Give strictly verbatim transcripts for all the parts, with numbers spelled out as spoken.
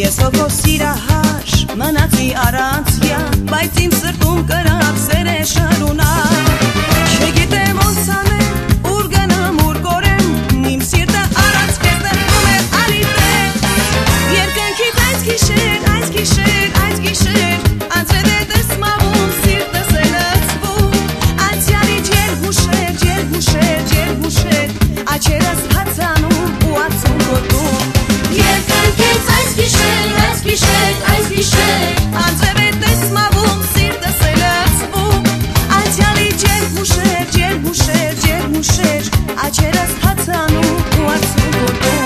Ես հոգով սիրահար մնացի առանցյա, բայց իմ սրտում կրավ սեր է շարունակ։ Չգիտեմ ոնց անեմ, ուր գնամ, ուր կորեմ, իմ սիրտը առանց քեզ նեղվում է ալիպես։ Երկնքից այս գիշեր, այս գիշեր, այս գիշեր, անցրել է դեսմավում, սիրտս է լցվում, անցյալի ջերմուշեր, ջերմուշեր, ջերմուշեր, աչերս հացանում ու ածում գոտում։ Երկնքից այս գիշեր, այս գիշեր, այս գիշեր, անցրել է դեսմավում, սիրտս է լցվում, անցյալի ջերմուշեր, ջերմուշեր, ջերմուշեր, աչերս հացանում ու ածում գոտում։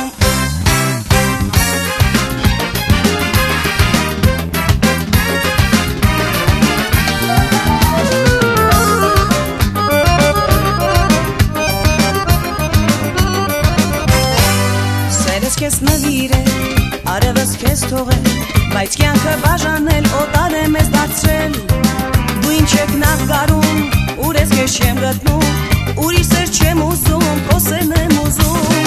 Քեզ նվիրել, արևս քեզ թողել, բայց կյանքը բաժանել, օտար է մեզ դարձրել։ Դու ինչ եք նախ գարում, ուր ես քեզ չեմ գտնում, ուրիշ սեր չեմ ուզում, քո սերն եմ ուզում։